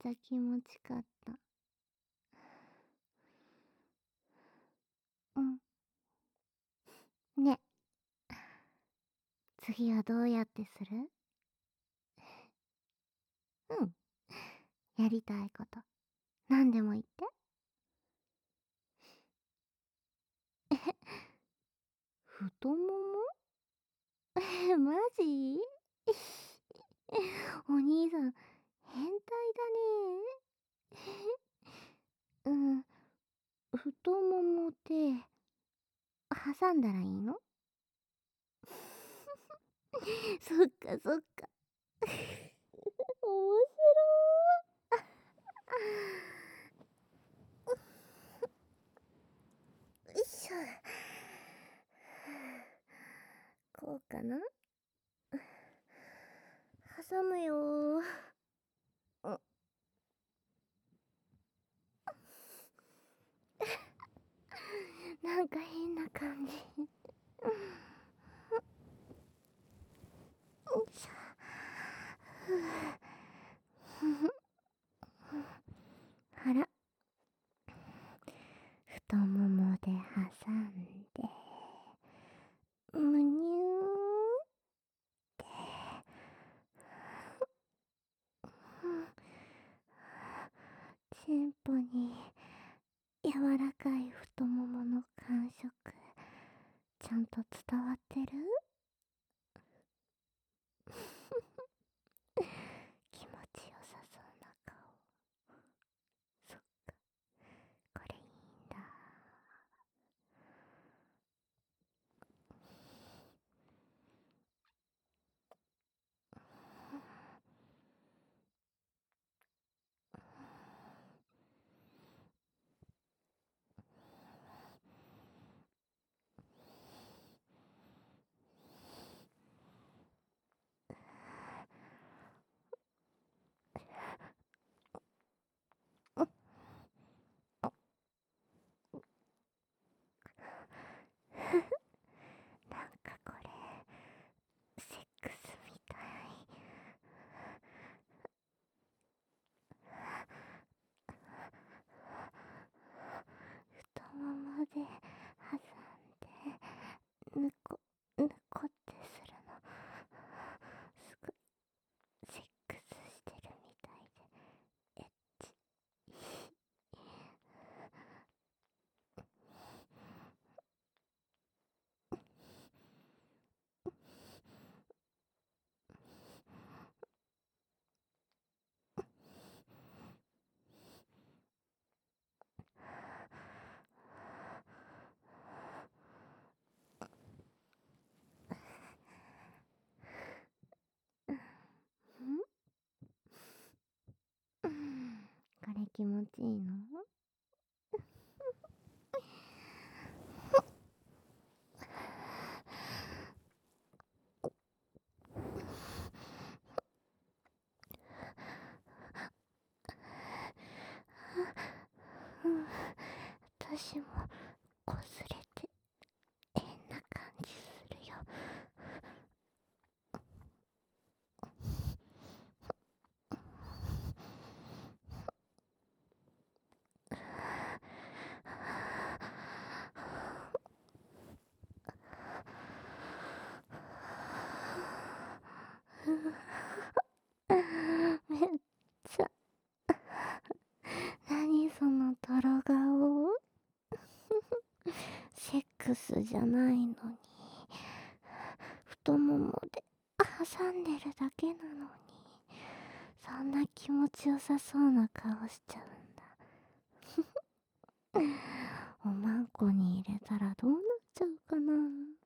ちゃ気持ちかった。うん。ね、次はどうやってする？うん。やりたいこと。何でも言って。太もも？マジ？お兄さん、変態だね。うん、太ももで挟んだらいいの？そっかそっか。面白い。よいしょ。こうかな？挟むよ。なんか変な感じ。よいしょ。あら、太ももで挟んで、むにゅーって、進歩に柔らかい太ももの感触、ちゃんと伝わってる？気持ちよさそうな顔。そっか、これいいんだ。なんかこれ、セックスみたい。太ももで挟んで、ぬこ、ぬこってするの。すごい、セックスしてるみたいで、エッチ。これ気持ちいいの？私もこすれて変な感じするよ。めっちゃ、何そのトロ顔。セックスじゃないのに、太ももで挟んでるだけなのに、そんな気持ちよさそうな顔しちゃうんだ。おまんこに入れたらどうなっちゃうかな。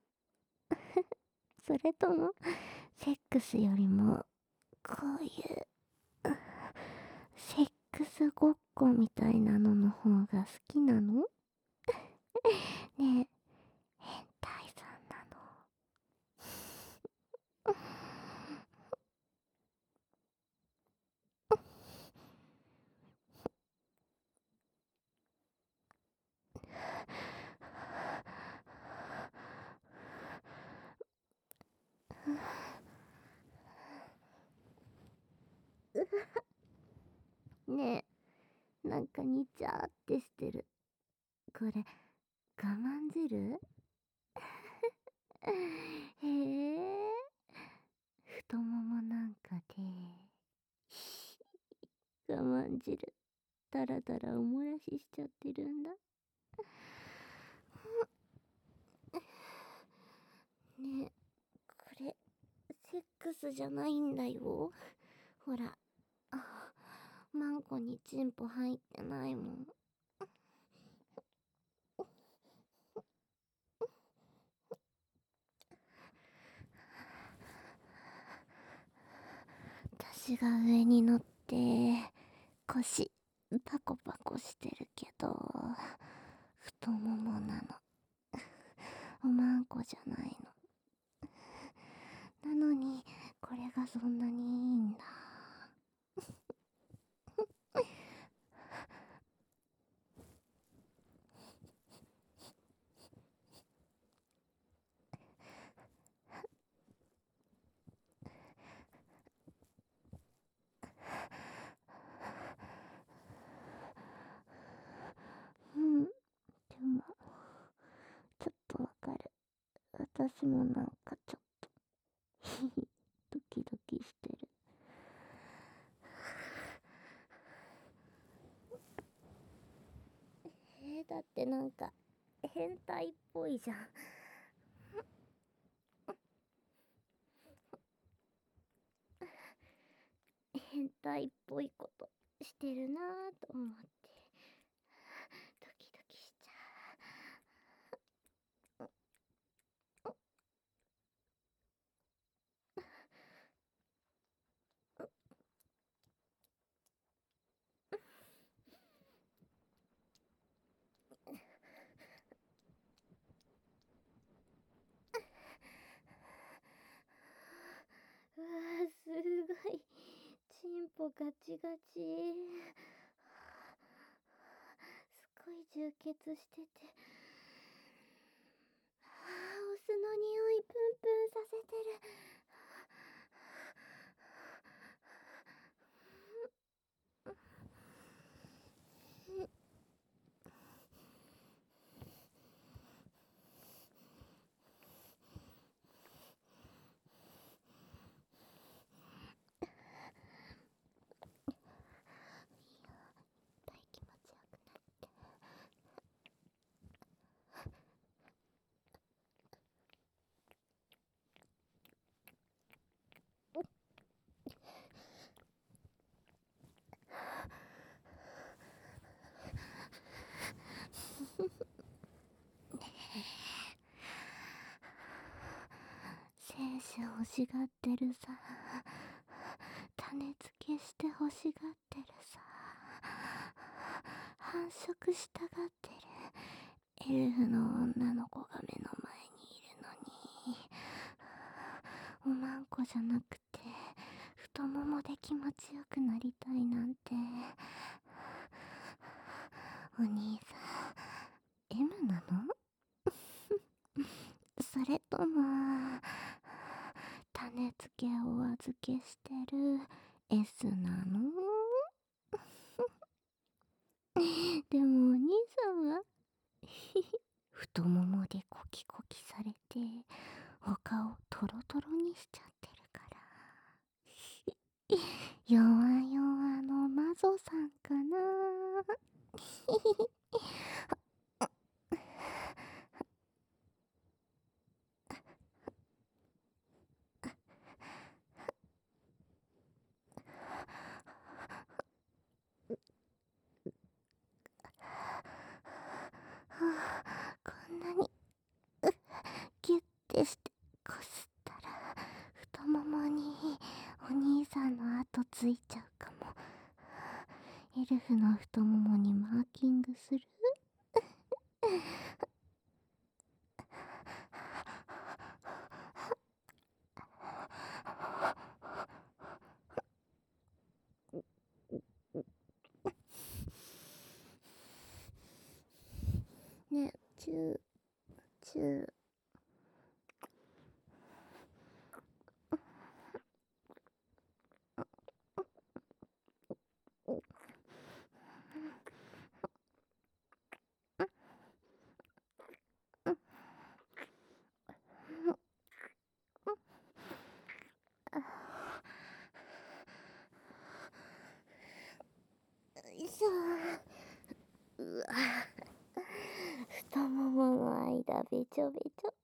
それとも、セックスよりも、こういうセックスごっこみたいなのの方が好きなの？ねえ、変態さんなの？ ねえ、なんかにちゃーってしてる。これ、我慢汁？へえ、太ももなんかで、我慢汁、だらだらおもらししちゃってるんだ。ねえ、これ、セックスじゃないんだよ。ほら、あ、マンコにチンポ入ってないもん。私が上に乗って、腰、パコパコしてるけど、太ももなの。おまんこじゃないの。なのに、これがそんなにいいんだ。うん、でも、ちょっとわかる。私もなんかちょっと、ドキドキしてる。だってなんか、変態っぽいじゃん。変態っぽいことしてるなぁと思って、ドキドキしちゃう。うわぁ、すごい。チンポガチガチ。すごい充血してて。オスの匂いプンプンさせてる。大気持ちよくなって。精子欲しがってるさ。種付けして欲しがってるさ。繁殖したがってるエルフの女の子が目の前にいるのに、おまんこじゃなくて太ももで気持ちよくなりたいなんて。お兄さん M なの？それとも種付けお預けしてる S なの？でもお兄さんは太ももでコキコキされてお顔トロトロにしちゃってるから、弱々のマゾさんかな。こんなにギュッてしてこすったら太ももにお兄さんの跡ついちゃうかも。エルフの太ももにマーキングする？ね、チューチュー。 いしょ。うわ、太ももの間べちょべちょ。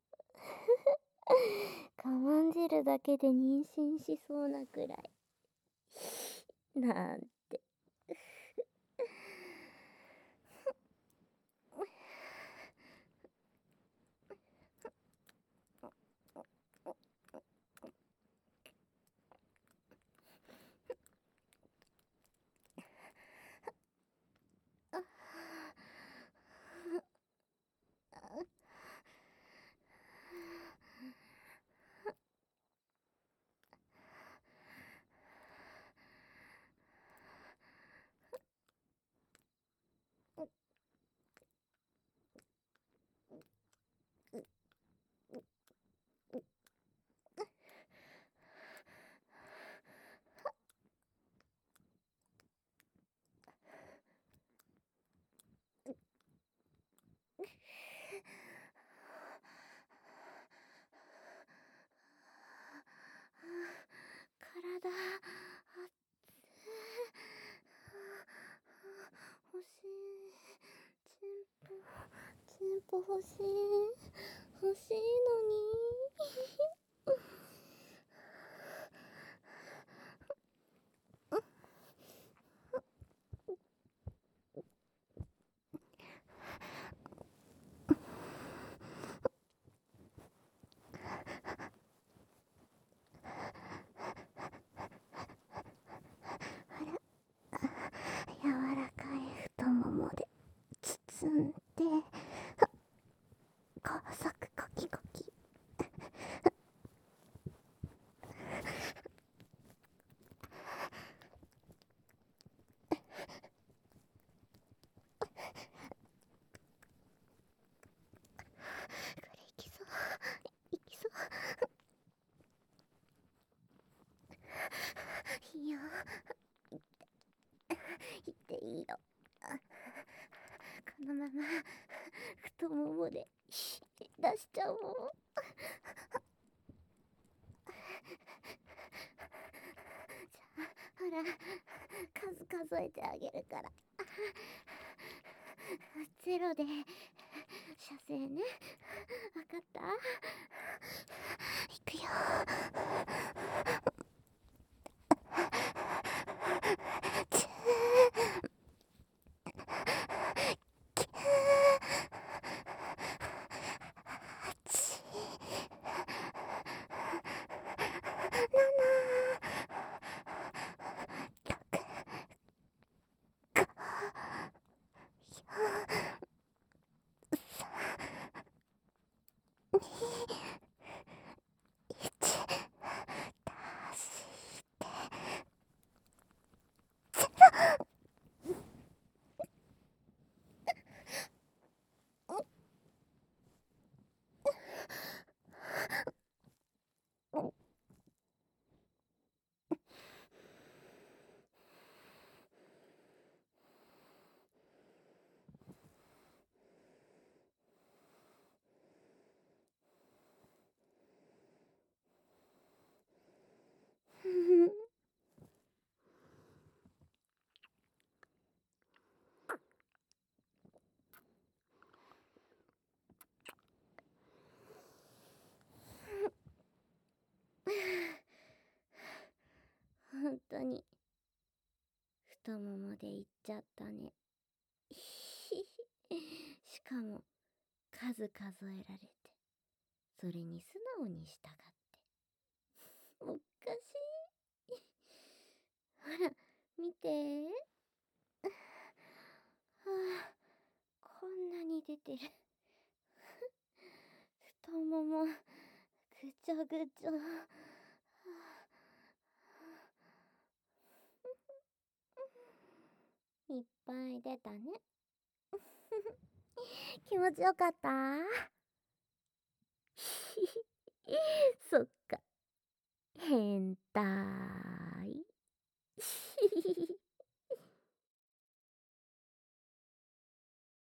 我慢汁だけで妊娠しそうなくらい。なんて。体、あっ欲しい。チンポ欲しい。欲しいのに。柔らかい太ももで包んで、高速コキコキ。これいきそう。いきそう。いいよ。いっていいよ。このまま太ももで出しちゃおう。じゃあほら、数えてあげるから。ゼロで射精ね。わかった？いくよ。本当に太ももでいっちゃったね。しかも数数えられて、それに素直に従って。おかしい。ほら見て。はあ、こんなに出てる。太ももぐちょぐちょ。いっぱい出たね。気持ちよかった？そっか。変態。